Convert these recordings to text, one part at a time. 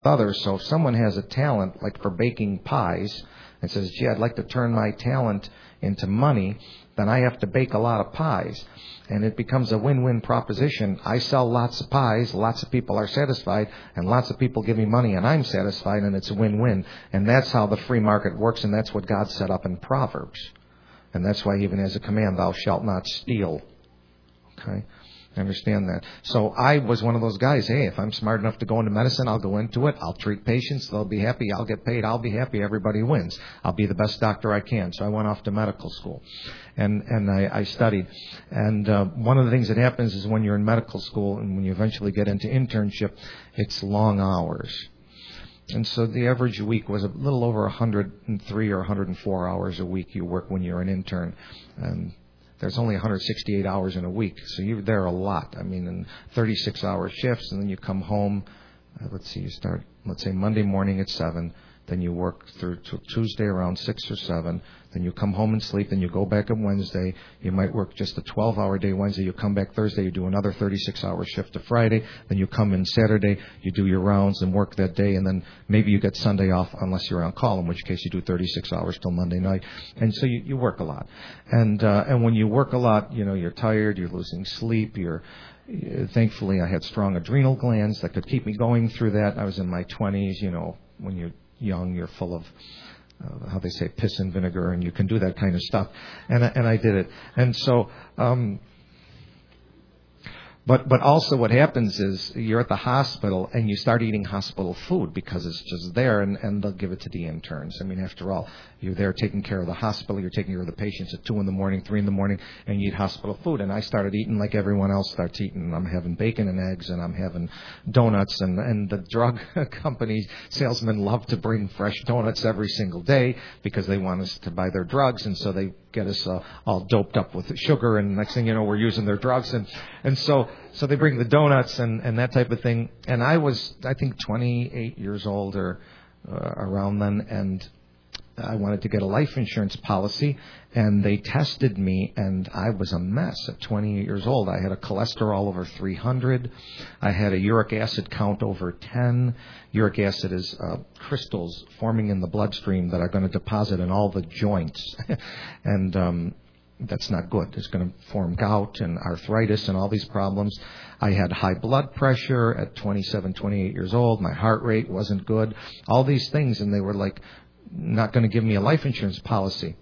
others. So if someone has a talent, like for baking pies, and says, gee, I'd like to turn my talent into money, then I have to bake a lot of pies. And it becomes a win-win proposition. I sell lots of pies, lots of people are satisfied, and lots of people give me money, and I'm satisfied, and it's a win-win. And that's how the free market works, and that's what God set up in Proverbs. And that's why he even has a command, thou shalt not steal. Okay? I understand that. So I was one of those guys, hey, if I'm smart enough to go into medicine, I'll go into it. I'll treat patients. They'll be happy. I'll get paid. I'll be happy. Everybody wins. I'll be the best doctor I can. So I went off to medical school and I studied. And one of the things that happens is when you're in medical school and when you eventually get into internship, it's long hours. And so the average week was a little over 103 or 104 hours a week you work when you're an intern. And there's only 168 hours in a week, so you're there a lot. I mean, in 36-hour shifts, and then you come home. You start, let's say, Monday morning at 7. Then you work through till Tuesday around 6 or 7. Then you come home and sleep. Then you go back on Wednesday. You might work just a 12-hour day Wednesday. You come back Thursday. You do another 36-hour shift to Friday. Then you come in Saturday. You do your rounds and work that day. And then maybe you get Sunday off unless you're on call, in which case you do 36 hours till Monday night. And so you work a lot. And when you work a lot, you're tired. You're losing sleep. Thankfully, I had strong adrenal glands that could keep me going through that. I was in my 20s. When you're young, you're full of how they say piss and vinegar, and you can do that kind of stuff, and I did it. And so But also what happens is you're at the hospital and you start eating hospital food because it's just there, and they'll give it to the interns. I mean, after all, you're there taking care of the hospital, you're taking care of the patients at 2 a.m, 3 a.m, and you eat hospital food. And I started eating like everyone else starts eating. I'm having bacon and eggs, and I'm having donuts, and the drug company salesmen love to bring fresh donuts every single day because they want us to buy their drugs, and so they get us all doped up with sugar, and next thing you know, we're using their drugs, and so they bring the donuts and that type of thing. And I was, I think, 28 years old or around then, and I wanted to get a life insurance policy, and they tested me, and I was a mess at 28 years old. I had a cholesterol over 300. I had a uric acid count over 10. Uric acid is crystals forming in the bloodstream that are going to deposit in all the joints. And that's not good. It's going to form gout and arthritis and all these problems. I had high blood pressure at 27, 28 years old. My heart rate wasn't good. All these things, and they were like, not going to give me a life insurance policy.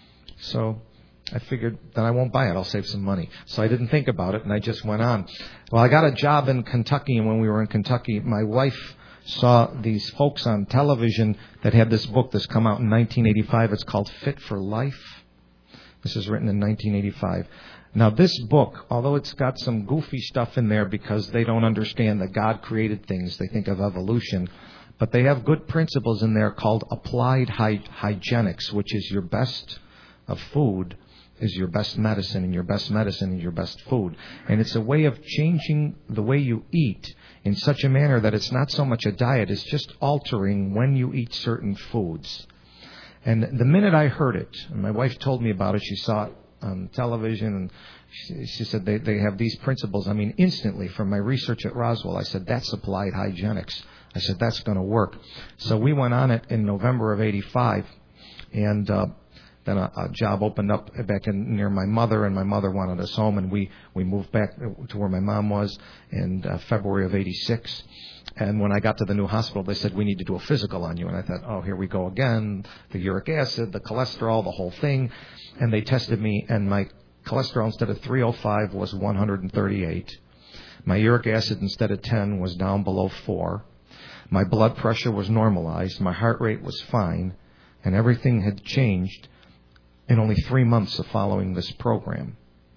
So I figured that I won't buy it. I'll save some money. So I didn't think about it, and I just went on. Well, I got a job in Kentucky, and when we were in Kentucky, my wife saw these folks on television that had this book that's come out in 1985. It's called Fit for Life. This is written in 1985. Now, this book, although it's got some goofy stuff in there because they don't understand that God created things, they think of evolution, but they have good principles in there called applied hygienics, which is your best of food is your best medicine, and your best medicine is your best food. And it's a way of changing the way you eat in such a manner that it's not so much a diet, it's just altering when you eat certain foods. And the minute I heard it, and my wife told me about it, she saw it on television, and she said they have these principles. I mean, instantly from my research at Roswell, I said, that's applied hygienics. I said, that's going to work. So we went on it in November of 85, and then a job opened up back near my mother, and my mother wanted us home, and we moved back to where my mom was in February of 86. And when I got to the new hospital, they said, we need to do a physical on you. And I thought, oh, here we go again. The uric acid, the cholesterol, the whole thing. And they tested me, and my cholesterol instead of 305 was 138. My uric acid instead of 10 was down below 4. My blood pressure was normalized. My heart rate was fine. And everything had changed in only 3 months of following this program.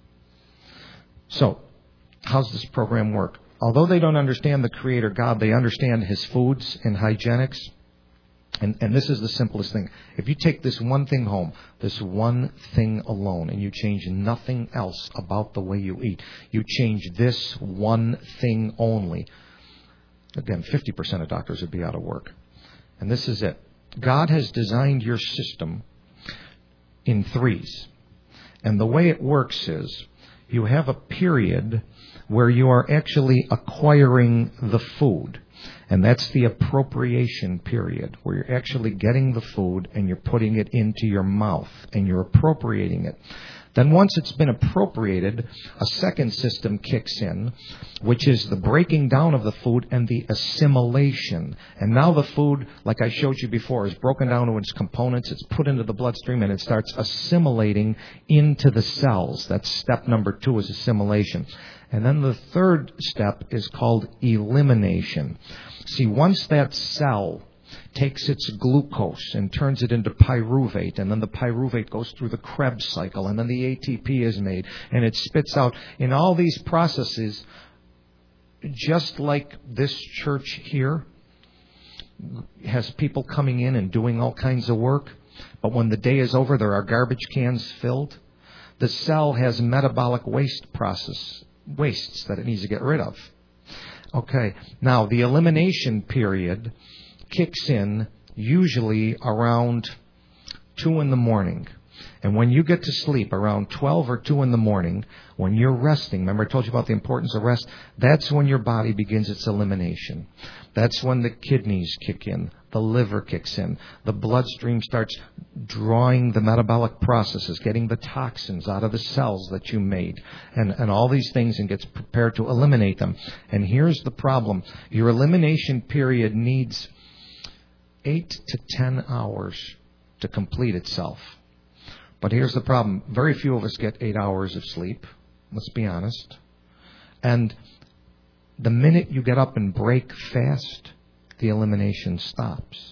So, how's this program work? Although they don't understand the Creator God, they understand His foods and hygienics. And this is the simplest thing. If you take this one thing home, this one thing alone, and you change nothing else about the way you eat, you change this one thing only, again, 50% of doctors would be out of work. And this is it. God has designed your system in threes. And the way it works is you have a period where you are actually acquiring the food. And that's the appropriation period, where you're actually getting the food and you're putting it into your mouth and you're appropriating it. Then once it's been appropriated, a second system kicks in, which is the breaking down of the food and the assimilation. And now the food, like I showed you before, is broken down to its components. It's put into the bloodstream and it starts assimilating into the cells. That's step number 2, is assimilation. And then the third step is called elimination. See, once that cell takes its glucose and turns it into pyruvate, and then the pyruvate goes through the Krebs cycle, and then the ATP is made, and it spits out. In all these processes, just like this church here has people coming in and doing all kinds of work, but when the day is over, there are garbage cans filled. The cell has metabolic wastes that it needs to get rid of. Okay, now the elimination period kicks in usually around 2 in the morning. And when you get to sleep around 12 or 2 in the morning, when you're resting, remember I told you about the importance of rest, that's when your body begins its elimination. That's when the kidneys kick in, the liver kicks in, the bloodstream starts drawing the metabolic processes, getting the toxins out of the cells that you made, and all these things, and gets prepared to eliminate them. And here's the problem. Your elimination period needs 8 to 10 hours to complete itself. But here's the problem. Very few of us get 8 hours of sleep. Let's be honest. And the minute you get up and break fast, the elimination stops.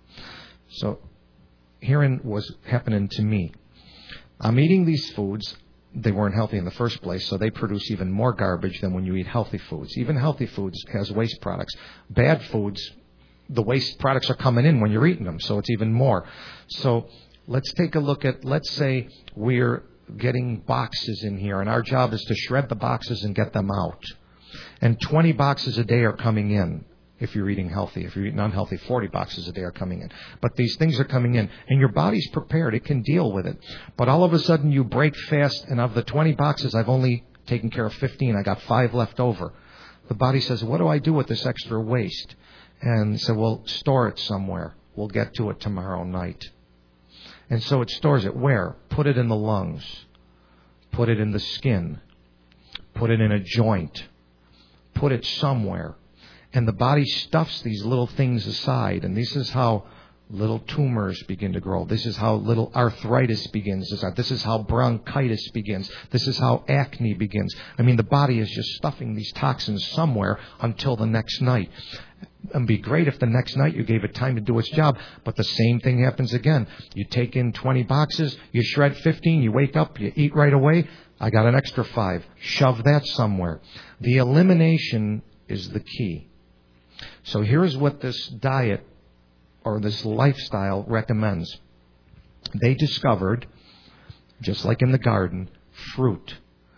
So herein was happening to me. I'm eating these foods. They weren't healthy in the first place, so they produce even more garbage than when you eat healthy foods. Even healthy foods has waste products. Bad foods, the waste products are coming in when you're eating them, so it's even more. So let's take a look at, let's say we're getting boxes in here, and our job is to shred the boxes and get them out. And 20 boxes a day are coming in if you're eating healthy. If you're eating unhealthy, 40 boxes a day are coming in. But these things are coming in, and your body's prepared. It can deal with it. But all of a sudden you break fast, and of the 20 boxes, I've only taken care of 15. I got 5 left over. The body says, what do I do with this extra waste? And so we'll store it somewhere. We'll get to it tomorrow night. And so it stores it where? Put it in the lungs. Put it in the skin. Put it in a joint. Put it somewhere. And the body stuffs these little things aside. And this is how little tumors begin to grow. This is how little arthritis begins to start. This is how bronchitis begins. This is how acne begins. I mean, the body is just stuffing these toxins somewhere until the next night. It'd be great if the next night you gave it time to do its job, but the same thing happens again. You take in 20 boxes, you shred 15, you wake up, you eat right away. I got an extra 5. Shove that somewhere. The elimination is the key. So here's what this diet or this lifestyle recommends. They discovered, just like in the garden, fruit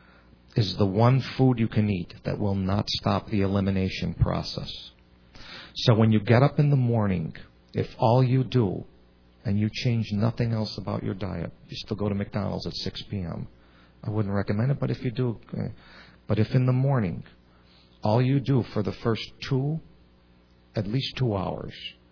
is the one food you can eat that will not stop the elimination process. So when you get up in the morning, if all you do, and you change nothing else about your diet, you still go to McDonald's at 6 p.m. I wouldn't recommend it, but if you do, but if in the morning, all you do for the first at least 2 hours,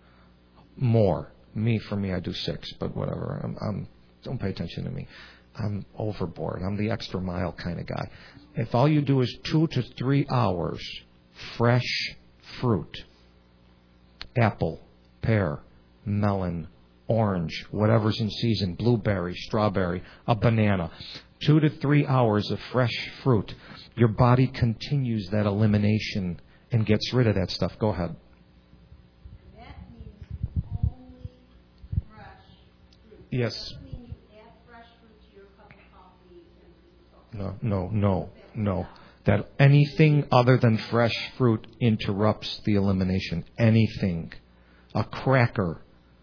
more. For me, I do 6, but whatever. Don't pay attention to me. I'm overboard. I'm the extra mile kind of guy. If all you do is 2 to 3 hours, fresh fruit, apple, pear, melon, orange, whatever's in season, blueberry, strawberry, a banana, 2 to 3 hours of fresh fruit, your body continues that elimination and gets rid of that stuff. Go ahead. That means only fresh fruit. Yes. Does that mean you add fresh fruit to your cup of coffee and No. That anything other than fresh fruit interrupts the elimination. Anything. A cracker,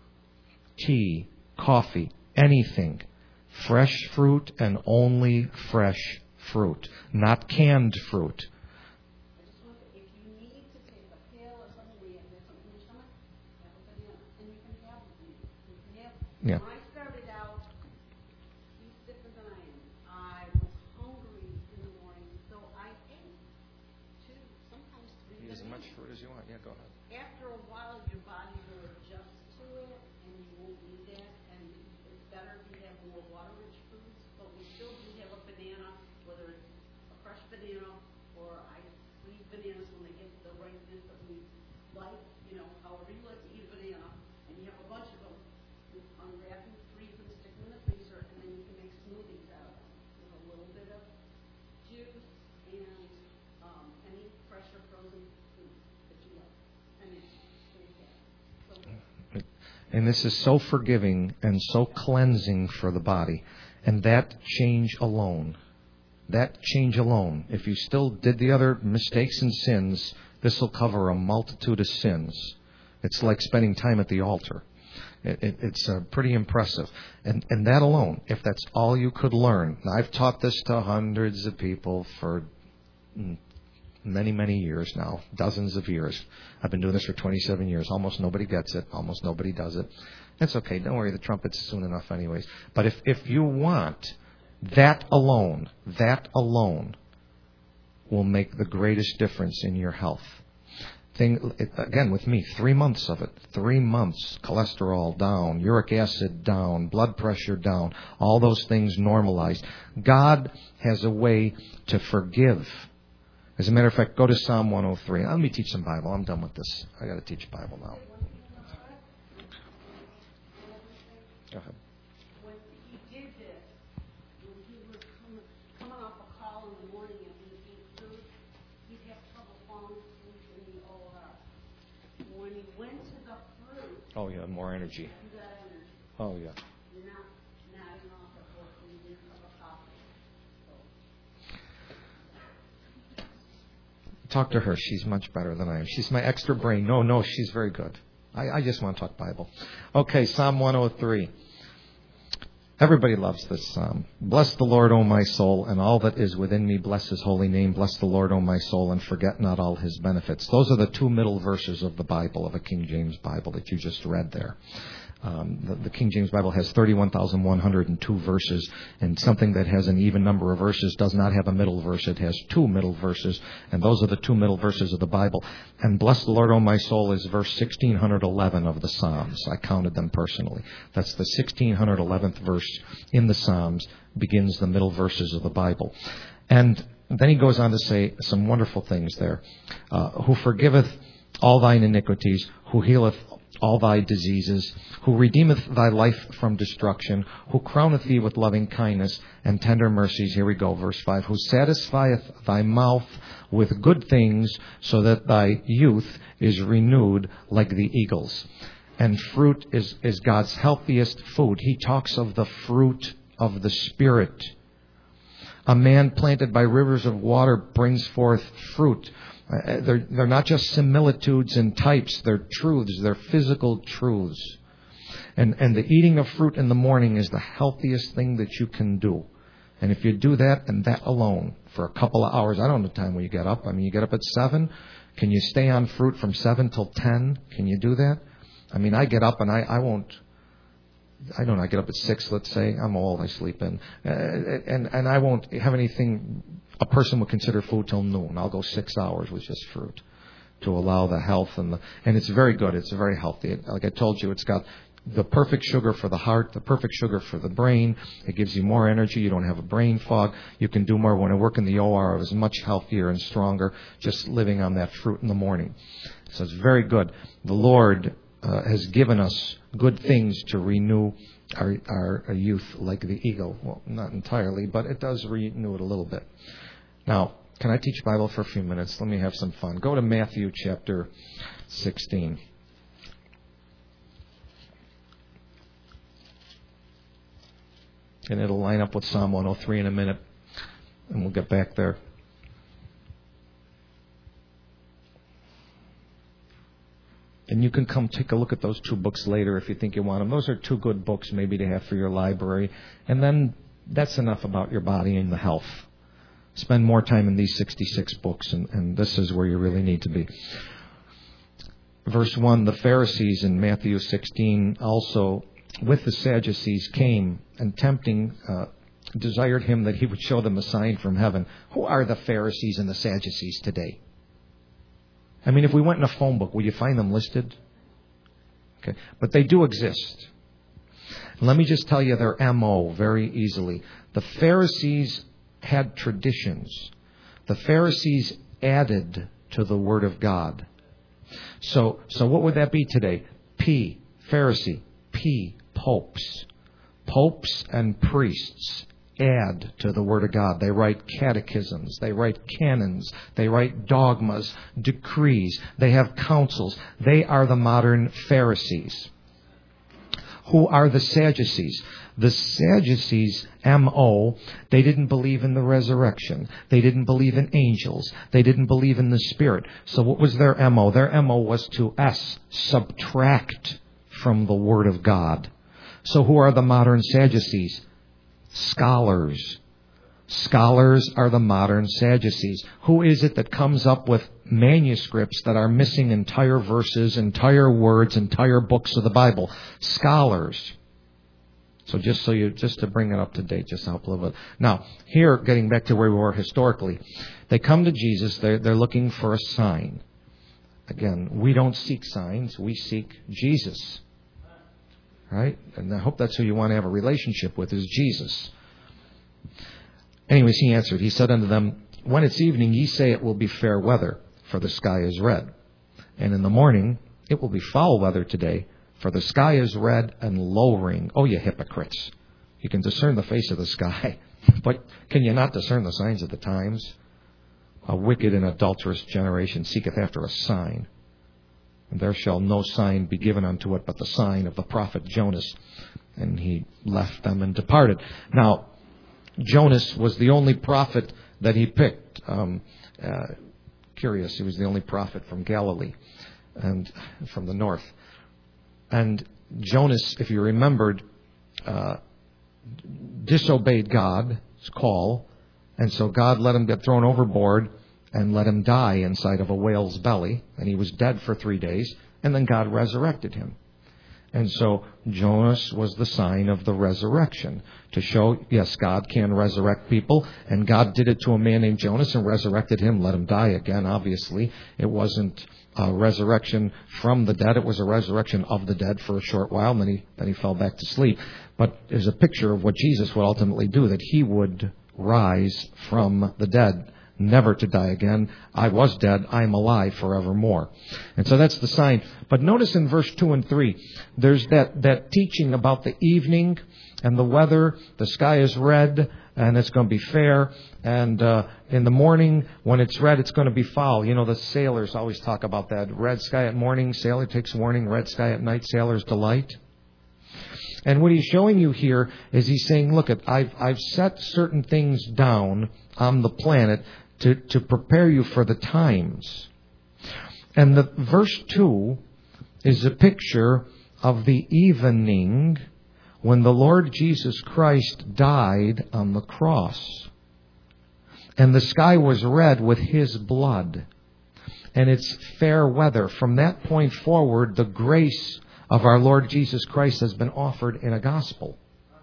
tea, coffee, anything. Fresh fruit and only fresh fruit. Not canned fruit. I just want to, if you need to take a pill or something where you have something in your stomach, have a banana. And you can have it. You can have it. Yeah. When I started out, you stiff as an iron. I was hungry in the morning, so I ate 2, sometimes 3 Eat as bananas. much fruit as you want. Yeah, go ahead. And this is so forgiving and so cleansing for the body. And that change alone, if you still did the other mistakes and sins, this will cover a multitude of sins. It's like spending time at the altar. It's pretty impressive. And that alone, if that's all you could learn. Now, I've taught this to hundreds of people for many, many years now, dozens of years. I've been doing this for 27 years. Almost nobody gets it. Almost nobody does it. That's okay. Don't worry. The trumpet's soon enough anyways. But if you want, that alone will make the greatest difference in your health. Again, with me, 3 months of it. 3 months, cholesterol down, uric acid down, blood pressure down, all those things normalized. God has a way to forgive. As a matter of fact, go to Psalm 103. Let me teach some Bible. I'm done with this. I got to teach Bible now. Go ahead. When he did this, when he was coming off a call in the morning and he ate food, he'd have trouble falling asleep in the OR. When he went to the fruit, Oh, yeah, more energy. you got energy. Oh, yeah. You're not nodding off at work when you drink a cup of coffee. Talk to her. She's much better than I am. She's my extra brain. No, she's very good. I just want to talk Bible. Okay, Psalm 103. Everybody loves this psalm. Bless the Lord, O my soul, and all that is within me. Bless his holy name. Bless the Lord, O my soul, and forget not all his benefits. Those are the two middle verses of the Bible, of a King James Bible that you just read there. The King James Bible has 31,102 verses, and something that has an even number of verses does not have a middle verse. It has two middle verses, and those are the two middle verses of the Bible. And bless the Lord, O my soul, is verse 1611 of the Psalms. I counted them personally. That's the 1611th verse in the Psalms, begins the middle verses of the Bible. And then he goes on to say some wonderful things there. Who forgiveth all thine iniquities, who healeth all thy diseases, who redeemeth thy life from destruction, who crowneth thee with loving kindness and tender mercies. Here we go, verse 5. Who satisfieth thy mouth with good things, so that thy youth is renewed like the eagles. And fruit is God's healthiest food. He talks of the fruit of the Spirit. A man planted by rivers of water brings forth fruit. They're not just similitudes and types. They're truths. They're physical truths. And the eating of fruit in the morning is the healthiest thing that you can do. And if you do that and that alone for a couple of hours, I don't know the time when you get up. I mean, you get up at 7. Can you stay on fruit from 7 till 10? Can you do that? I mean, I get up and I won't. I don't know, I get up at 6, let's say. I'm old, I sleep in. And I won't have anything a person would consider food till noon. I'll go 6 hours with just fruit to allow the health and it's very good. It's very healthy. Like I told you, it's got the perfect sugar for the heart, the perfect sugar for the brain. It gives you more energy. You don't have a brain fog. You can do more. When I work in the OR, I was much healthier and stronger just living on that fruit in the morning. So it's very good. The Lord has given us good things to renew our youth like the eagle. Well, not entirely, but it does renew it a little bit. Now, can I teach Bible for a few minutes? Let me have some fun. Go to Matthew chapter 16. And it'll line up with Psalm 103 in a minute, and we'll get back there. And you can come take a look at those two books later if you think you want them. Those are two good books maybe to have for your library. And then that's enough about your body and the health. Spend more time in these 66 books, and this is where you really need to be. Verse 1, the Pharisees in Matthew 16 also with the Sadducees came and tempting desired him that he would show them a sign from heaven. Who are the Pharisees and the Sadducees today? I mean, if we went in a phone book, will you find them listed? Okay, but they do exist. Let me just tell you their MO very easily. The Pharisees had traditions. The Pharisees added to the Word of God. So what would that be today? P, Pharisee. P, popes. Popes and priests add to the Word of God. They write catechisms. They write canons. They write dogmas, decrees. They have councils. They are the modern Pharisees. Who are the Sadducees? The Sadducees, M.O., they didn't believe in the resurrection. They didn't believe in angels. They didn't believe in the Spirit. So what was their M.O.? Their M.O. was to subtract from the Word of God. So who are the modern Sadducees? Scholars. Scholars are the modern Sadducees. Who is it that comes up with manuscripts that are missing entire verses, entire words, entire books of the Bible? Scholars. So just to bring it up to date, just help a little bit. Now, here, getting back to where we were historically, they come to Jesus, they're looking for a sign. Again, we don't seek signs, we seek Jesus. Right? And I hope that's who you want to have a relationship with, is Jesus. Anyways, he answered, he said unto them, when it's evening, ye say it will be fair weather, for the sky is red. And in the morning, it will be foul weather today, for the sky is red and lowering. Oh, you hypocrites. You can discern the face of the sky, but can you not discern the signs of the times? A wicked and adulterous generation seeketh after a sign. And there shall no sign be given unto it but the sign of the prophet Jonas. And he left them and departed. Now, Jonas was the only prophet that he picked. Curious, he was the only prophet from Galilee and from the north. And Jonas, if you remembered, disobeyed God's call. And so God let him get thrown overboard and let him die inside of a whale's belly. And he was dead for 3 days. And then God resurrected him. And so Jonas was the sign of the resurrection to show, yes, God can resurrect people. And God did it to a man named Jonas and resurrected him, let him die again, obviously. It wasn't a resurrection from the dead. It was a resurrection of the dead for a short while. And then he fell back to sleep. But there's a picture of what Jesus would ultimately do, that he would rise from the dead, never to die again. I was dead, I am alive forevermore. And so that's the sign. But notice in verse 2 and 3, there's that teaching about the evening and the weather. The sky is red and it's going to be fair. And in the morning, when it's red, it's going to be foul. You know, the sailors always talk about that. Red sky at morning, sailor takes warning. Red sky at night, sailor's delight. And what he's showing you here is he's saying, look, I've set certain things down on the planet to prepare you for the times. And the verse 2 is a picture of the evening when the Lord Jesus Christ died on the cross. And the sky was red with his blood. And it's fair weather. From that point forward, the grace of our Lord Jesus Christ has been offered in a gospel.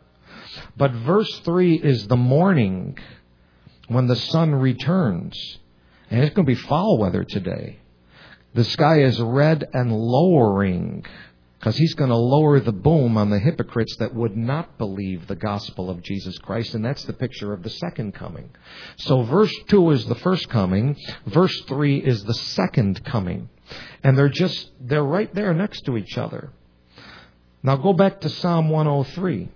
But verse 3 is the morning when the sun returns. And it's going to be foul weather today. The sky is red and lowering, because he's going to lower the boom on the hypocrites that would not believe the gospel of Jesus Christ. And that's the picture of the second coming. So verse 2 is the first coming. Verse 3 is the second coming. And they're right there next to each other. Now go back to Psalm 103.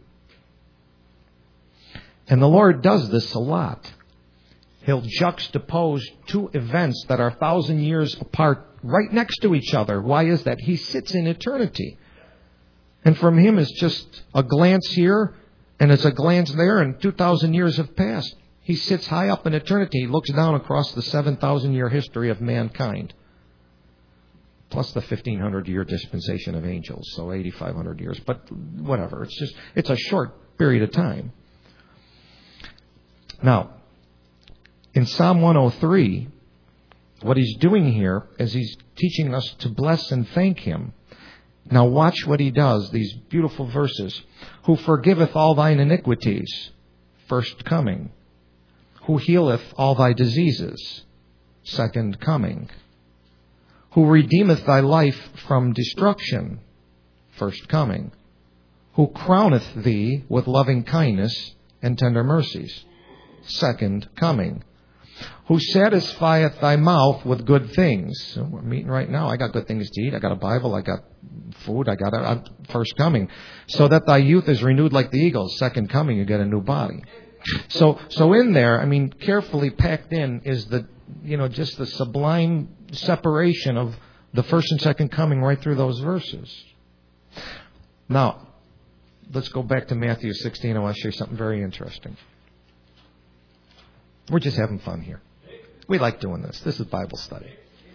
And the Lord does this a lot. He'll juxtapose two events that are 1,000 years apart right next to each other. Why is that? He sits in eternity. And from him is just a glance here and it's a glance there, and 2,000 years have passed. He sits high up in eternity. He looks down across the 7,000-year history of mankind. Plus the 1,500-year dispensation of angels. So 8,500 years. But whatever. It's a short period of time. Now, in Psalm 103, what he's doing here is he's teaching us to bless and thank him. Now watch what he does, these beautiful verses. Who forgiveth all thine iniquities, first coming. Who healeth all thy diseases, second coming. Who redeemeth thy life from destruction, first coming. Who crowneth thee with loving kindness and tender mercies, second coming. Who satisfieth thy mouth with good things. So we're meeting right now. I got good things to eat. I got a Bible. I got food. I got a first coming. So that thy youth is renewed like the eagles. Second coming, you get a new body. So in there, I mean, carefully packed in is just the sublime separation of the first and second coming right through those verses. Now, let's go back to Matthew 16. I want to show you something very interesting. We're just having fun here. We like doing this. This is Bible study.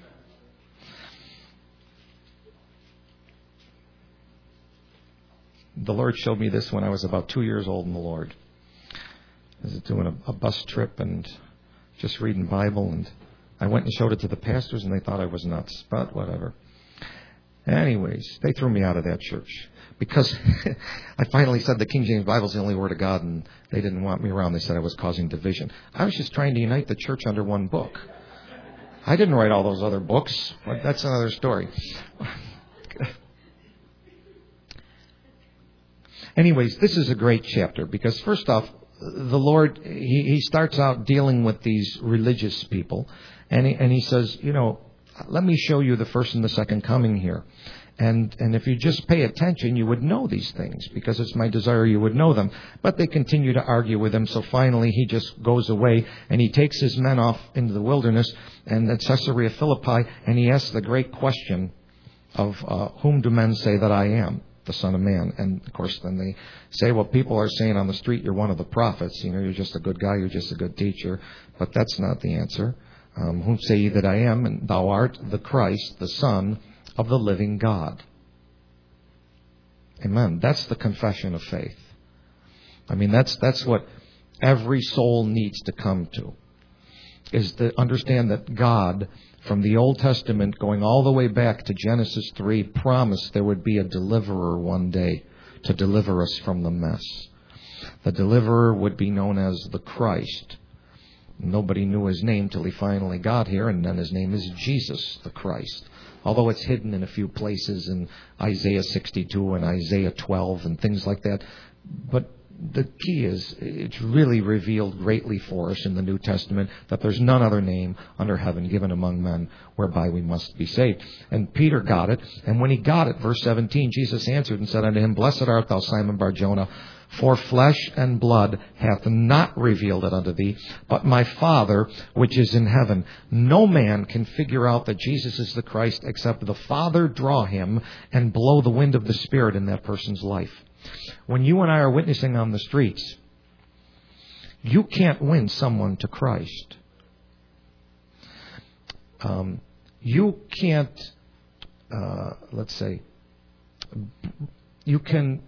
The Lord showed me this when I was about 2 years old in the Lord. I was doing a bus trip and just reading Bible, and I went and showed it to the pastors, and they thought I was nuts, but whatever. Anyways, they threw me out of that church because I finally said the King James Bible is the only Word of God, and they didn't want me around. They said I was causing division. I was just trying to unite the church under one book. I didn't write all those other books, but that's another story. Anyways, this is a great chapter because first off, the Lord, he starts out dealing with these religious people, and he says, let me show you the first and the second coming here. And if you just pay attention, you would know these things because it's my desire you would know them. But they continue to argue with him. So finally, he just goes away and he takes his men off into the wilderness and at Caesarea Philippi. And he asks the great question of whom do men say that I am? The Son of Man. And of course, then they say, well, people are saying on the street, you're one of the prophets. You're just a good guy. You're just a good teacher. But that's not the answer. Whom say ye that I am? And thou art the Christ, the Son of the living God. Amen. That's the confession of faith. I mean, that's what every soul needs to come to, is to understand that God, from the Old Testament, going all the way back to Genesis 3, promised there would be a deliverer one day to deliver us from the mess. The deliverer would be known as the Christ. Nobody knew his name till he finally got here, and then his name is Jesus, the Christ. Although it's hidden in a few places in Isaiah 62 and Isaiah 12 and things like that. But the key is it's really revealed greatly for us in the New Testament that there's none other name under heaven given among men whereby we must be saved. And Peter got it. And when he got it, verse 17, Jesus answered and said unto him, Blessed art thou, Simon Bar-Jonah, for flesh and blood hath not revealed it unto thee, but my Father which is in heaven. No man can figure out that Jesus is the Christ except the Father draw him and blow the wind of the Spirit in that person's life. When you and I are witnessing on the streets, you can't win someone to Christ. You can't, you can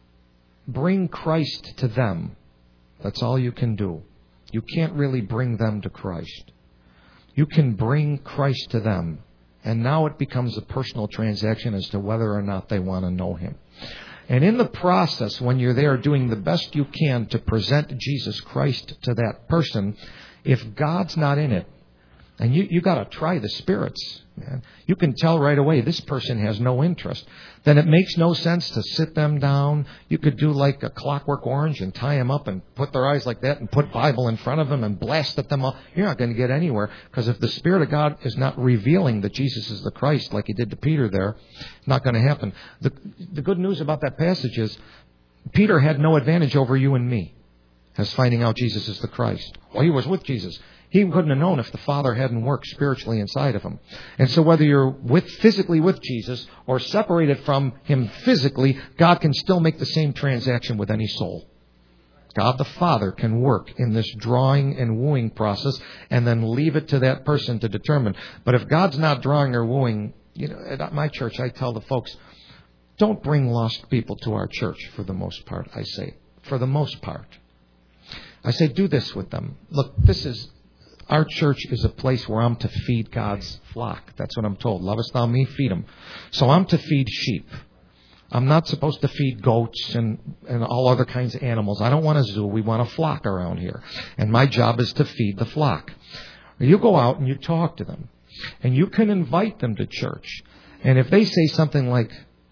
bring Christ to them. That's all you can do. You can't really bring them to Christ. You can bring Christ to them. And now it becomes a personal transaction as to whether or not they want to know Him. And in the process, when you're there doing the best you can to present Jesus Christ to that person, if God's not in it, and you got to try the spirits, man. You can tell right away this person has no interest. Then it makes no sense to sit them down. You could do like a Clockwork Orange and tie them up and put their eyes like that and put Bible in front of them and blast at them all. You're not going to get anywhere, because if the Spirit of God is not revealing that Jesus is the Christ like He did to Peter there, it's not going to happen. The good news about that passage is Peter had no advantage over you and me as finding out Jesus is the Christ. Well, he was with Jesus. He couldn't have known if the Father hadn't worked spiritually inside of him. And so whether you're physically with Jesus or separated from Him physically, God can still make the same transaction with any soul. God the Father can work in this drawing and wooing process and then leave it to that person to determine. But if God's not drawing or wooing, at my church, I tell the folks, don't bring lost people to our church for the most part, I say. For the most part. I say, do this with them. Look, our church is a place where I'm to feed God's flock. That's what I'm told. Lovest thou me? Feed them. So I'm to feed sheep. I'm not supposed to feed goats and all other kinds of animals. I don't want a zoo. We want a flock around here. And my job is to feed the flock. You go out and you talk to them. And you can invite them to church. And if they say something like,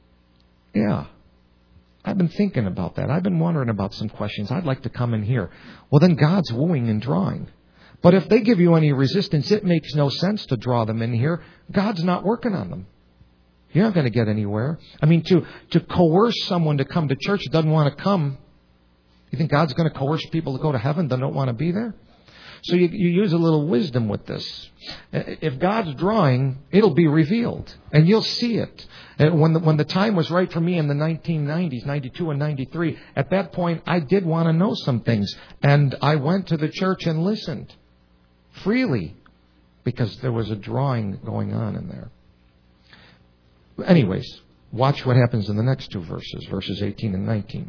yeah, I've been thinking about that. I've been wondering about some questions. I'd like to come in here. Well, then God's wooing and drawing. But if they give you any resistance, it makes no sense to draw them in here. God's not working on them. You're not going to get anywhere. I mean, to coerce someone to come to church that doesn't want to come, you think God's going to coerce people to go to heaven that don't want to be there? So you use a little wisdom with this. If God's drawing, it'll be revealed, and you'll see it. And when the time was right for me in the 1990s, 92 and 93, at that point I did want to know some things, and I went to the church and listened freely because there was a drawing going on in there. Anyways, watch what happens in the next two verses, verses 18 and 19.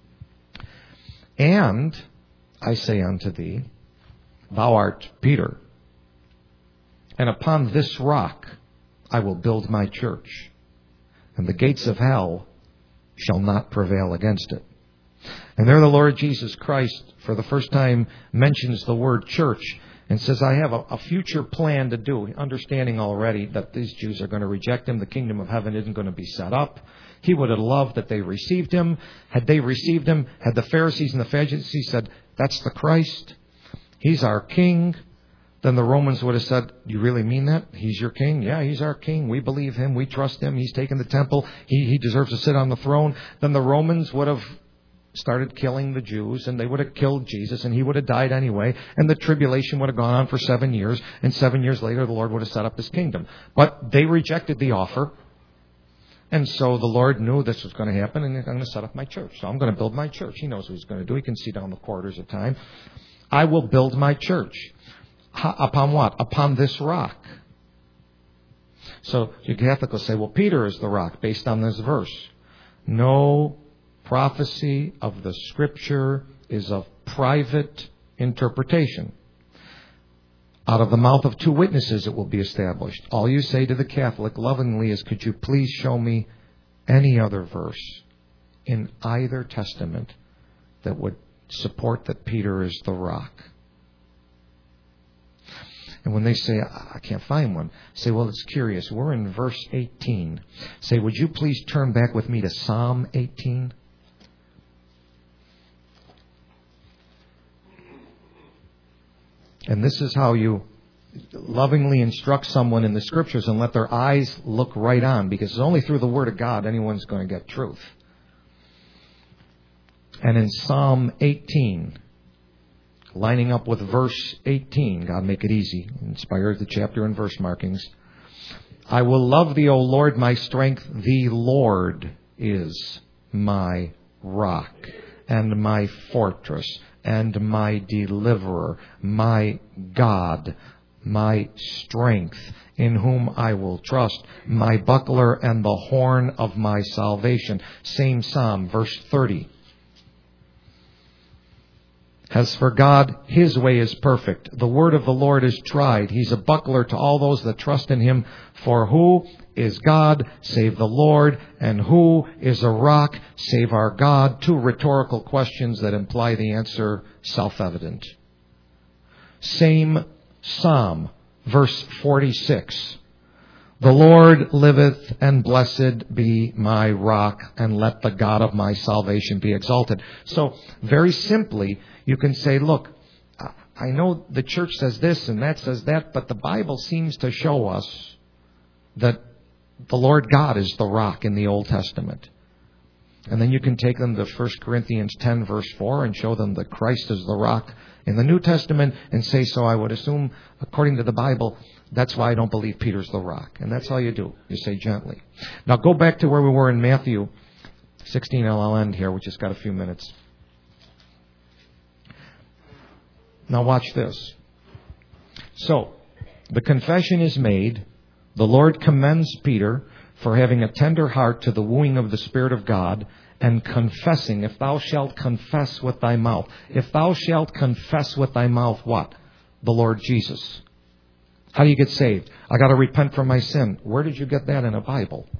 And I say unto thee, thou art Peter, and upon this rock I will build my church, and the gates of hell shall not prevail against it. And there the Lord Jesus Christ, for the first time, mentions the word church and says, I have a future plan to do, understanding already that these Jews are going to reject him. The kingdom of heaven isn't going to be set up. He would have loved that they received him. Had they received him, had the Pharisees and the Sadducees said, that's the Christ, he's our king, then the Romans would have said, you really mean that? He's your king? Yeah, he's our king. We believe him. We trust him. He's taken the temple. He deserves to sit on the throne. Then the Romans would have started killing the Jews, and they would have killed Jesus, and he would have died anyway, and the tribulation would have gone on for 7 years, and 7 years later the Lord would have set up his kingdom. But they rejected the offer, and so the Lord knew this was going to happen, and I'm going to set up my church. So I'm going to build my church. He knows what he's going to do. He can see down the corridors of time. I will build my church. Upon what? Upon this rock. So you Catholic will say, well, Peter is the rock based on this verse. No prophecy of the Scripture is of private interpretation. Out of the mouth of two witnesses it will be established. All you say to the Catholic lovingly is, could you please show me any other verse in either testament that would support that Peter is the rock? And when they say, I can't find one, say, well, it's curious. We're in verse 18. Say, would you please turn back with me to Psalm 18? And this is how you lovingly instruct someone in the Scriptures and let their eyes look right on, because it's only through the Word of God anyone's going to get truth. And in Psalm 18, lining up with verse 18, God make it easy, inspires the chapter and verse markings. I will love thee, O Lord, my strength. The Lord is my rock and my fortress and my deliverer, my God, my strength, in whom I will trust, my buckler and the horn of my salvation. Same Psalm, verse 30. As for God, his way is perfect. The word of the Lord is tried. He's a buckler to all those that trust in him. For who is God save the Lord? And who is a rock save our God? Two rhetorical questions that imply the answer self-evident. Same Psalm, verse 46. The Lord liveth, and blessed be my rock, and let the God of my salvation be exalted. So, very simply, you can say, look, I know the church says this and that says that, but the Bible seems to show us that the Lord God is the rock in the Old Testament. And then you can take them to 1 Corinthians 10, verse 4, and show them that Christ is the rock in the New Testament, and say, so I would assume, according to the Bible, that's why I don't believe Peter's the rock. And that's all you do. You say gently. Now go back to where we were in Matthew 16, and I'll end here. We just got a few minutes. Now watch this. So, the confession is made. The Lord commends Peter for having a tender heart to the wooing of the Spirit of God, and confessing, if thou shalt confess with thy mouth. If thou shalt confess with thy mouth what? The Lord Jesus. How do you get saved? I got to repent from my sin. Where did you get that in a Bible?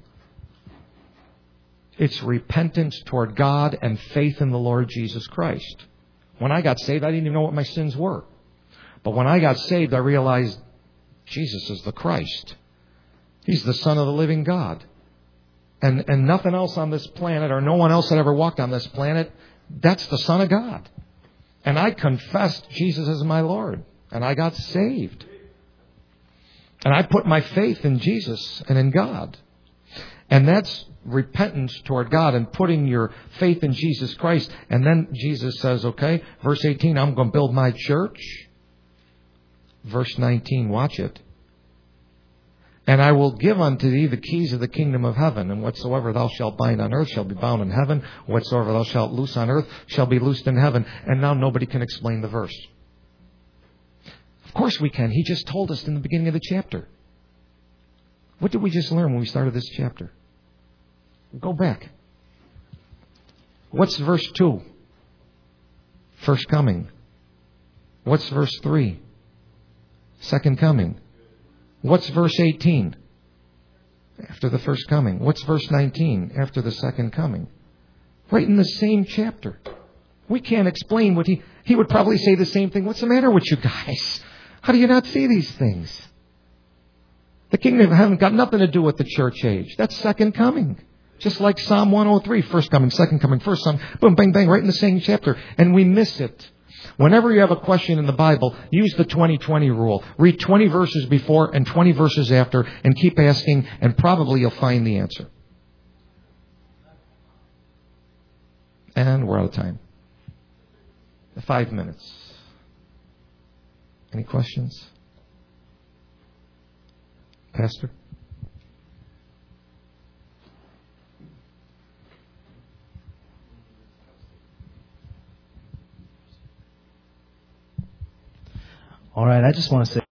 It's repentance toward God and faith in the Lord Jesus Christ. When I got saved, I didn't even know what my sins were. But when I got saved, I realized Jesus is the Christ. He's the Son of the living God. And nothing else on this planet, or no one else that ever walked on this planet, that's the Son of God. And I confessed Jesus as my Lord. And I got saved. And I put my faith in Jesus and in God. And that's repentance toward God and putting your faith in Jesus Christ. And then Jesus says, okay, verse 18, I'm going to build my church. Verse 19, watch it. And I will give unto thee the keys of the kingdom of heaven, and whatsoever thou shalt bind on earth shall be bound in heaven, whatsoever thou shalt loose on earth shall be loosed in heaven. And now nobody can explain the verse. Of course we can. He just told us in the beginning of the chapter. What did we just learn when we started this chapter? Go back. What's verse 2? First coming. What's verse 3? Second coming. What's verse 18? After the first coming. What's verse 19? After the second coming. Right in the same chapter. We can't explain what he would probably say the same thing. What's the matter with you guys? How do you not see these things? The kingdom of heaven got nothing to do with the church age. That's second coming. Just like Psalm 103, first coming, second coming, first coming, boom, bang, bang, right in the same chapter. And we miss it. Whenever you have a question in the Bible, use the 20-20 rule. Read 20 verses before and 20 verses after and keep asking, and probably you'll find the answer. And we're out of time. 5 minutes. Any questions? Pastor? All right, I just want to say